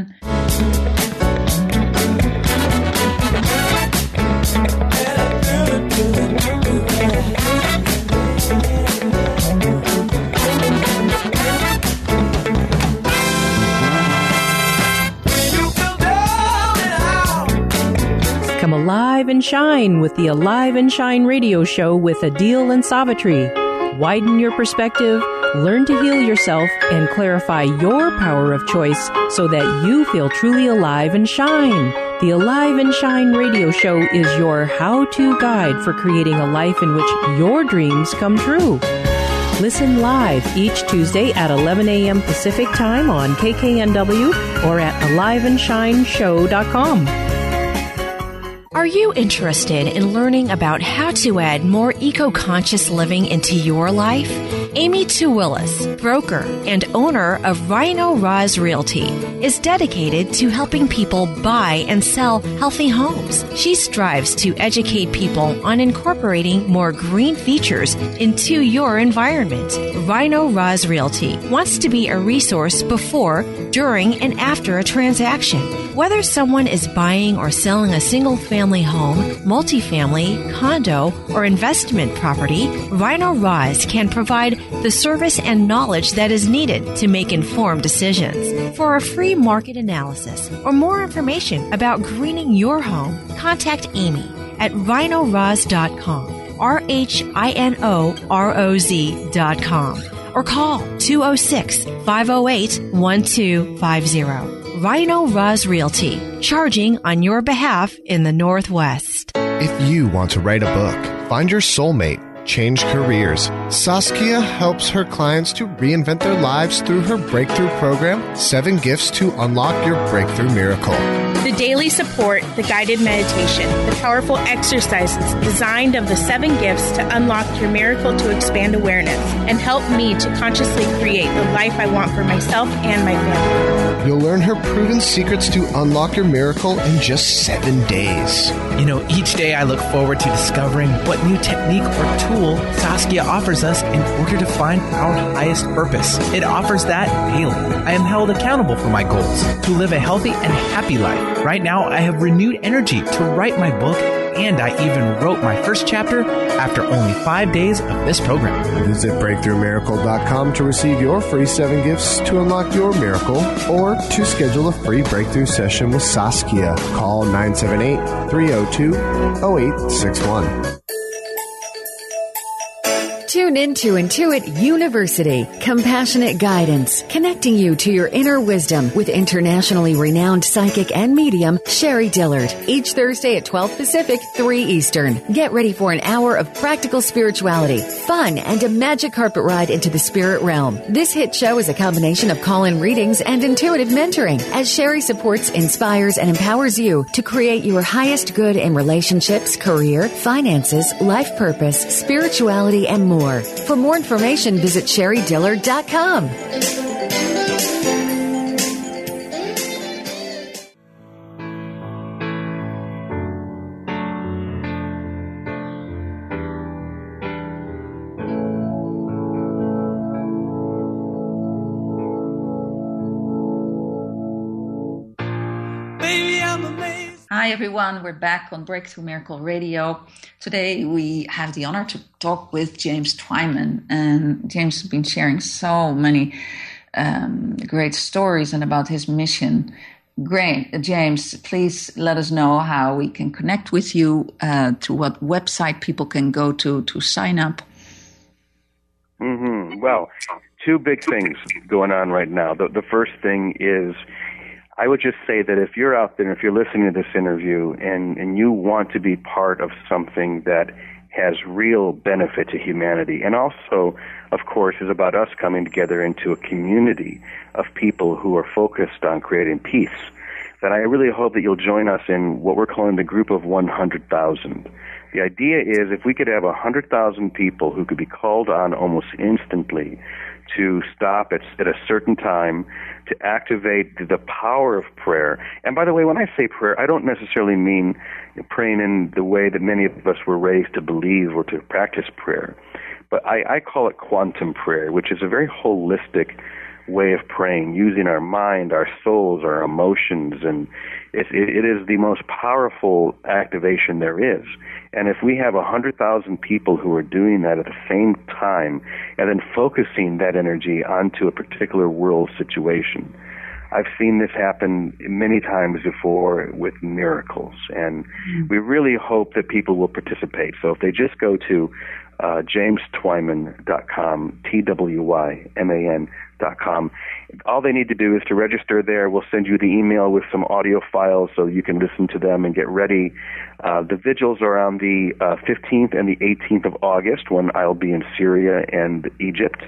Come alive and shine with the Alive and Shine radio show with Adil and Savitri. Widen your perspective, learn to heal yourself, and clarify your power of choice so that you feel truly alive and shine. The Alive and Shine radio show is your how-to guide for creating a life in which your dreams come true. Listen live each Tuesday at eleven a.m. Pacific Time on K K N W or at alive and shine show dot com. Are you interested in learning about how to add more eco-conscious living into your life? Amy Tuwillis, broker and owner of Rhino Roz Realty, is dedicated to helping people buy and sell healthy homes. She strives to educate people on incorporating more green features into your environment. Rhino Roz Realty wants to be a resource before, during, and after a transaction. Whether someone is buying or selling a single-family home, multifamily, condo, or investment property, Rhino Roz can provide the service and knowledge that is needed to make informed decisions. For a free market analysis or more information about greening your home, contact Amy at rhino roz dot com, R H I N O R O Z dot com, or call two oh six, five oh eight, one two five oh. Rhino Roz Realty, charging on your behalf in the Northwest. If you want to write a book, find your soulmate, change careers, Saskia helps her clients to reinvent their lives through her breakthrough program, Seven Gifts to Unlock Your Breakthrough Miracle. The daily support, the guided meditation, the powerful exercises designed of the seven gifts to unlock your miracle to expand awareness and help me to consciously create the life I want for myself and my family. You'll learn her proven secrets to unlock your miracle in just seven days. You know, each day I look forward to discovering what new technique or tool Saskia offers us in order to find our highest purpose. It offers that daily. I am held accountable for my goals to live a healthy and happy life. Right now, I have renewed energy to write my book, and I even wrote my first chapter after only five days of this program. Visit breakthrough miracle dot com to receive your free seven gifts to unlock your miracle or to schedule a free breakthrough session with Saskia. Call nine seven eight, three oh two, oh eight six one. Tune into Intuit University, compassionate guidance, connecting you to your inner wisdom with internationally renowned psychic and medium Sherry Dillard. Each Thursday at twelve Pacific, three Eastern. Get ready for an hour of practical spirituality, fun, and a magic carpet ride into the spirit realm. This hit show is a combination of call-in readings and intuitive mentoring, as Sherry supports, inspires, and empowers you to create your highest good in relationships, career, finances, life purpose, spirituality, and more. For more information, visit sherry dillard dot com. Hi everyone, we're back on Breakthrough Miracle Radio. Today we have the honor to talk with James Twyman, and James has been sharing so many um, great stories and about his mission. Great, James, please let us know how we can connect with you, uh, to what website people can go to to sign up. Mm-hmm. Well, two big things going on right now. The, the first thing is, I would just say that if you're out there, if you're listening to this interview and, and you want to be part of something that has real benefit to humanity, and also, of course, is about us coming together into a community of people who are focused on creating peace, then I really hope that you'll join us in what we're calling the group of one hundred thousand. The idea is if we could have one hundred thousand people who could be called on almost instantly to stop at, at a certain time to activate the power of prayer. And by the way, when I say prayer, I don't necessarily mean praying in the way that many of us were raised to believe or to practice prayer. But I, I call it quantum prayer, which is a very holistic way of praying, using our mind, our souls, our emotions, and it, it is the most powerful activation there is. And if we have one hundred thousand people who are doing that at the same time and then focusing that energy onto a particular world situation, I've seen this happen many times before with miracles. And we really hope that people will participate. So if they just go to uh, james twyman dot com, T W Y M A N dot com, all they need to do is to register there. We'll send you the email with some audio files so you can listen to them and get ready. Uh, the vigils are on the uh, fifteenth and the eighteenth of August, when I'll be in Syria and Egypt.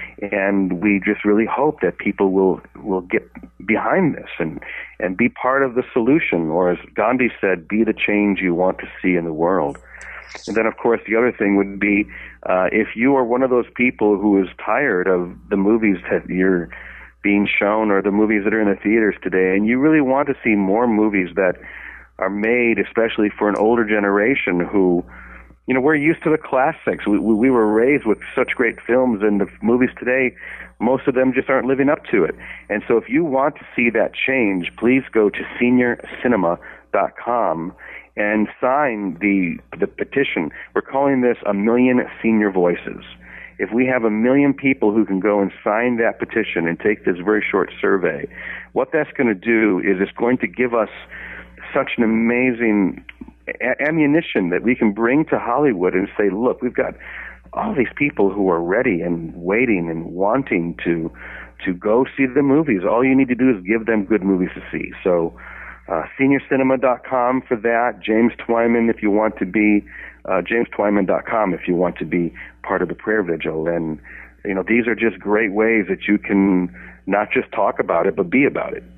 And we just really hope that people will, will get behind this and, and be part of the solution, or as Gandhi said, be the change you want to see in the world. And then, of course, the other thing would be, uh, if you are one of those people who is tired of the movies that you're being shown or the movies that are in the theaters today, and you really want to see more movies that are made especially for an older generation who, you know, we're used to the classics. We, we were raised with such great films, and the movies today, most of them just aren't living up to it. And so if you want to see that change, please go to senior cinema dot com and sign the the petition. We're calling this A Million Senior Voices. If we have a million people who can go and sign that petition and take this very short survey, what that's going to do is it's going to give us such an amazing a- ammunition that we can bring to Hollywood and say, look, we've got all these people who are ready and waiting and wanting to to go see the movies. All you need to do is give them good movies to see. So uh, senior cinema dot com for that. James Twyman, if you want to be, uh, james twyman dot com if you want to be part of the prayer vigil. And, you know, these are just great ways that you can not just talk about it, but be about it.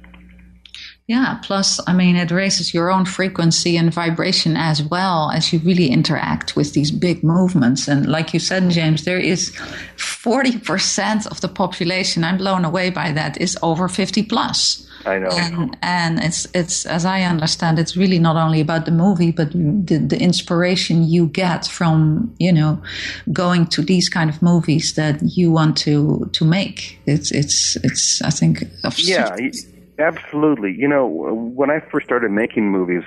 Yeah, plus, I mean, it raises your own frequency and vibration as well as you really interact with these big movements. And like you said, James, there is forty percent of the population, I'm blown away by that, is over fifty plus. I know. And, and it's, it's, as I understand, it's really not only about the movie, but the, the inspiration you get from, you know, going to these kind of movies that you want to, to make. It's, it's, it's, I think, of yeah. Absolutely. You know, when I first started making movies,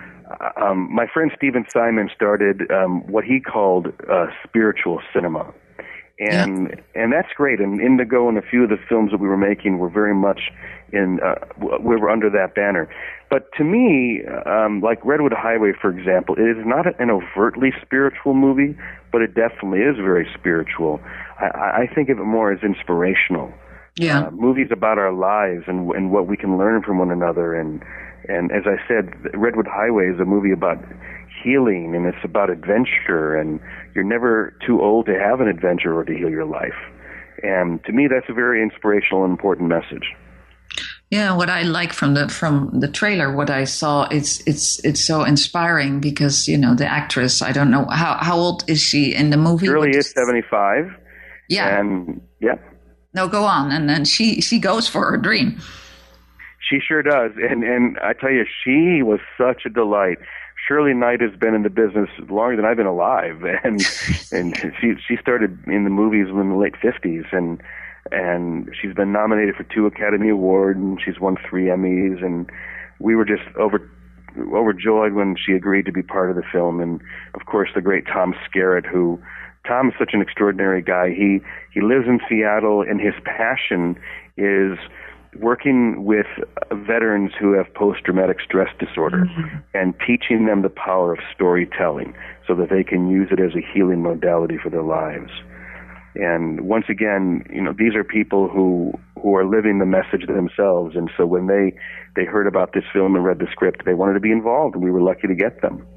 um, my friend Stephen Simon started um, what he called uh, spiritual cinema. And yeah. and that's great. And Indigo and a few of the films that we were making were very much in, uh, we were under that banner. But to me, um, like Redwood Highway, for example, it is not an overtly spiritual movie, but it definitely is very spiritual. I, I think of it more as inspirational. Yeah. Uh, movies about our lives and and what we can learn from one another. And, and as I said, Redwood Highway is a movie about healing, and it's about adventure, and you're never too old to have an adventure or to heal your life. And to me, that's a very inspirational and important message. Yeah, what I like from the from the trailer, what I saw, it's it's it's so inspiring because, you know, the actress, I don't know, how how old is she in the movie? Shirley is seventy-five. Yeah. And, yeah. No, go on. And then she, she goes for her dream. She sure does. And, and I tell you, she was such a delight. Shirley Knight has been in the business longer than I've been alive, and and she she started in the movies in the late fifties, and and she's been nominated for two Academy Awards, and she's won three Emmys, and we were just over overjoyed when she agreed to be part of the film. And of course, the great Tom Skerritt, who Tom is such an extraordinary guy. He he lives in Seattle, and his passion is working with veterans who have post-traumatic stress disorder mm-hmm. and teaching them the power of storytelling so that they can use it as a healing modality for their lives. And once again, you know, these are people who who are living the message themselves. And so when they, they heard about this film and read the script, they wanted to be involved, and we were lucky to get them.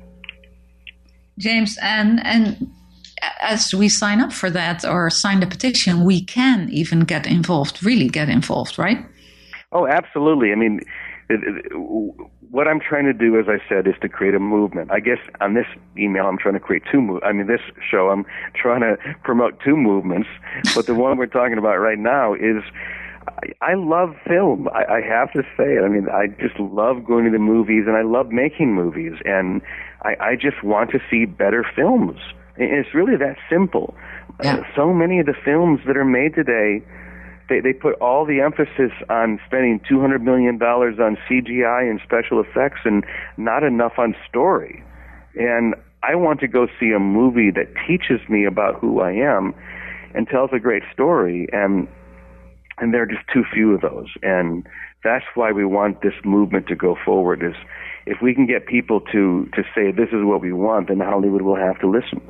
James, and and as we sign up for that or sign the petition, we can even get involved, really get involved, right? Oh, absolutely. I mean, it, it, what I'm trying to do, as I said, is to create a movement. I guess on this email, I'm trying to create two mov- I mean, this show, I'm trying to promote two movements. But the one we're talking about right now is, I, I love film. I, I have to say it. I mean, I just love going to the movies, and I love making movies. And I, I just want to see better films. And it's really that simple. Yeah. Uh, so many of the films that are made today, They they put all the emphasis on spending two hundred million dollars on C G I and special effects and not enough on story. And I want to go see a movie that teaches me about who I am and tells a great story. And and there are just too few of those. And that's why we want this movement to go forward, is if we can get people to, to say this is what we want, then Hollywood will have to listen.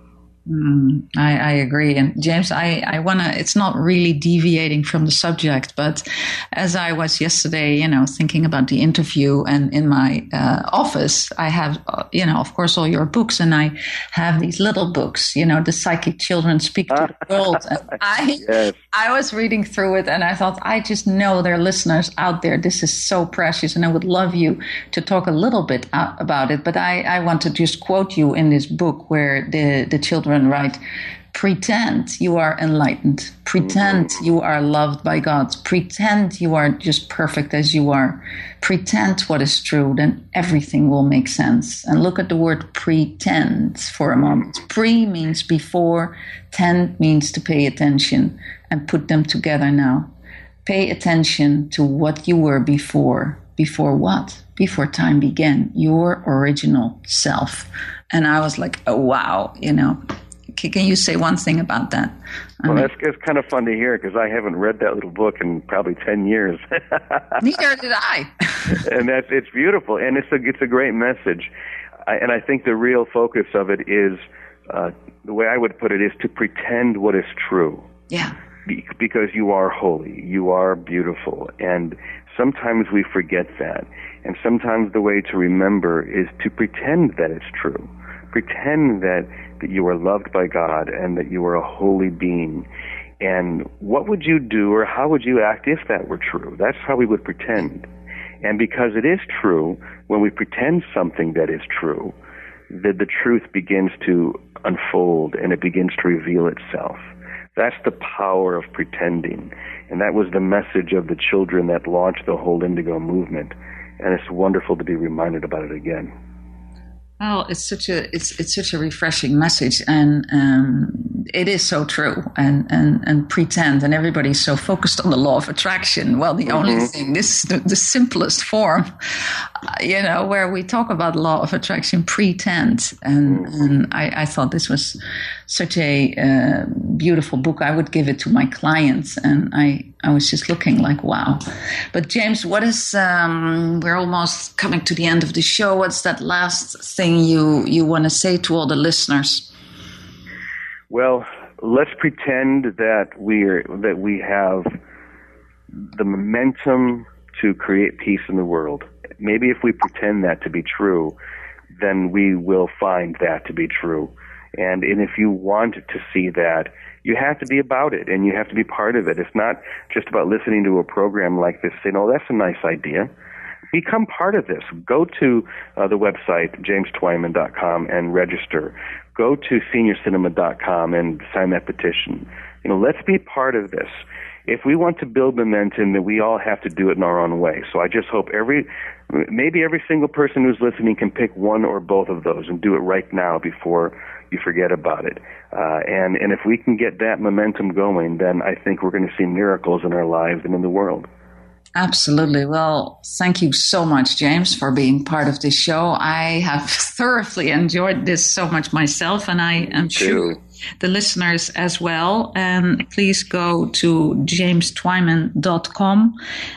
Mm, I, I agree. And James, I, I want to, it's not really deviating from the subject, but as I was yesterday, you know, thinking about the interview, and in my uh, office, I have, uh, you know, of course, all your books, and I have these little books, you know, The Psychic Children Speak to the World. And I, yes. I was reading through it, and I thought, I just know there are listeners out there. This is so precious, and I would love you to talk a little bit about it. But I, I want to just quote you in this book where the, the children right? Pretend you are enlightened. Pretend you are loved by God. Pretend you are just perfect as you are. Pretend what is true, then everything will make sense. And look at the word pretend for a moment. Pre means before, tend means to pay attention, and put them together now. Pay attention to what you were before. Before what? Before time began. Your original self. And I was like, oh, wow, you know. Can you say one thing about that? I well, mean, that's it's kind of fun to hear, because I haven't read that little book in probably ten years. Neither did I. And that's it's beautiful, and it's a it's a great message. I, and I think the real focus of it is, uh, the way I would put it, is to pretend what is true. Yeah. Be, because you are holy, you are beautiful, and sometimes we forget that. And sometimes the way to remember is to pretend that it's true. Pretend that, that you are loved by God and that you are a holy being. And what would you do, or how would you act if that were true? That's how we would pretend. And because it is true, when we pretend something that is true, the, the truth begins to unfold and it begins to reveal itself. That's the power of pretending. And that was the message of the children that launched the whole Indigo movement. And it's wonderful to be reminded about it again. Well, it's such a it's it's such a refreshing message, and um, it is so true. And, and and pretend, and everybody's so focused on the law of attraction. Well, the mm-hmm. only thing, this is the, the simplest form you know, where we talk about law of attraction pre-tense. And, and I, I thought this was such a uh, beautiful book. I would give it to my clients. And I, I was just looking like, wow. But James, what is, um, we're almost coming to the end of the show. What's that last thing you, you want to say to all the listeners? Well, let's pretend that we're, that we have the momentum to create peace in the world. Maybe if we pretend that to be true, then we will find that to be true. And, and if you want to see that, you have to be about it, and you have to be part of it. It's not just about listening to a program like this, saying, oh, that's a nice idea. Become part of this. Go to uh, the website, james twyman dot com, and register. Go to senior cinema dot com and sign that petition. You know, let's be part of this. If we want to build momentum, then we all have to do it in our own way. So I just hope every, maybe every single person who's listening can pick one or both of those and do it right now before you forget about it. Uh, and, and if we can get that momentum going, then I think we're going to see miracles in our lives and in the world. Absolutely. Well, thank you so much, James, for being part of this show. I have thoroughly enjoyed this so much myself, and I am sure the listeners as well. And please go to james twyman dot com.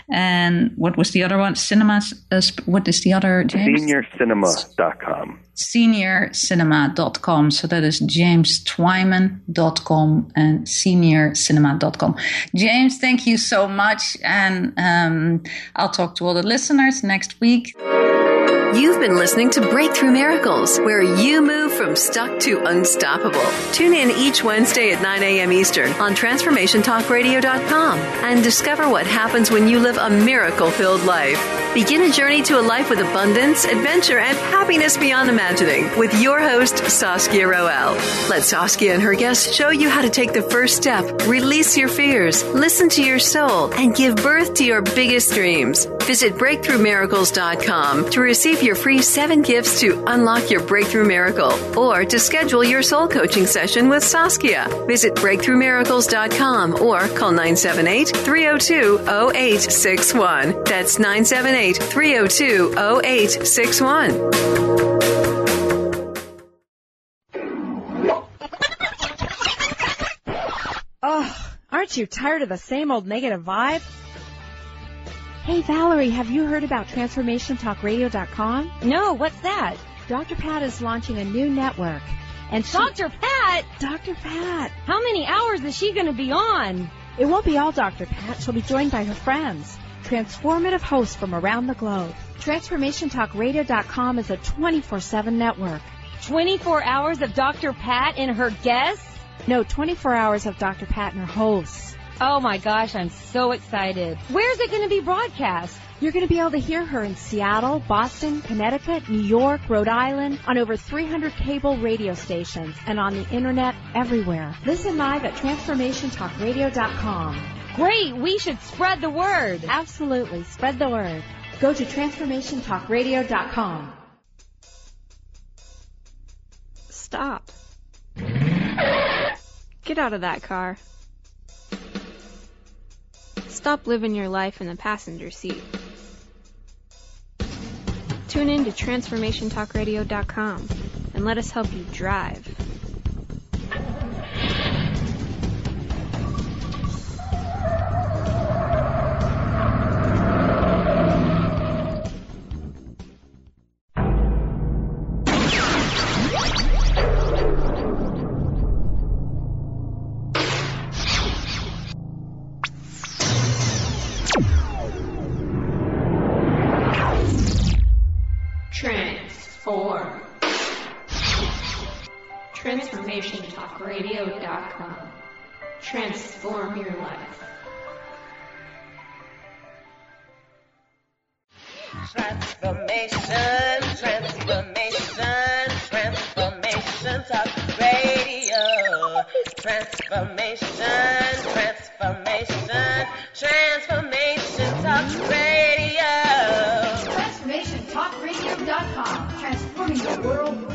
And what was the other one? Cinemas. Uh, what is the other, James? senior cinema dot com. senior cinema dot com. So that is james twyman dot com and senior cinema dot com. James, thank you so much. And um, I'll talk to all the listeners next week. You've been listening to Breakthrough Miracles, where you move from stuck to unstoppable. Tune in each Wednesday at nine a.m. Eastern on transformation talk radio dot com and discover what happens when you live a miracle-filled life. Begin a journey to a life with abundance, adventure, and happiness beyond imagining with your host, Saskia Roel. Let Saskia and her guests show you how to take the first step, release your fears, listen to your soul, and give birth to your biggest dreams. Visit breakthrough miracles dot com to receive your free seven gifts to unlock your breakthrough miracle, or to schedule your soul coaching session with Saskia. Visit breakthrough miracles dot com or call nine seven eight, three oh two, oh eight six one. That's nine seven eight, three oh two, oh eight six one. Oh, aren't you tired of the same old negative vibe? Hey, Valerie, have you heard about transformation talk radio dot com? No, what's that? Doctor Pat is launching a new network. And she... Doctor Pat? Doctor Pat. How many hours is she going to be on? It won't be all Doctor Pat. She'll be joined by her friends, transformative hosts from around the globe. transformation talk radio dot com is a twenty-four seven network. twenty-four hours of Doctor Pat and her guests? No, twenty-four hours of Doctor Pat and her hosts. Oh my gosh, I'm so excited. Where's it going to be broadcast? You're going to be able to hear her in Seattle, Boston, Connecticut, New York, Rhode Island, on over three hundred cable radio stations, and on the internet everywhere. Listen live at transformation talk radio dot com. Great, we should spread the word. Absolutely, spread the word. Go to transformation talk radio dot com. Stop. Get out of that car. Stop living your life in the passenger seat. Tune in to transformation talk radio dot com and let us help you drive. Transform. transformation talk radio dot com. Transform your life. Transformation, transformation, transformation talk radio. Transformation, transformation, transformation talk radio. transformation talk radio dot com. Transforming the world